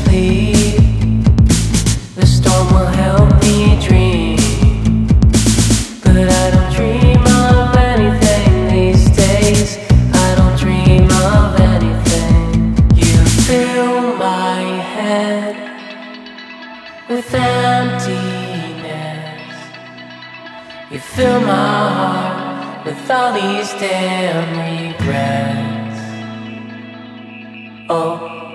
sleep. The storm will help me dream, but I don't dream of anything these days. I don't dream of anything. You fill my head with emptiness. You fill my heart with all these damn regrets. Oh.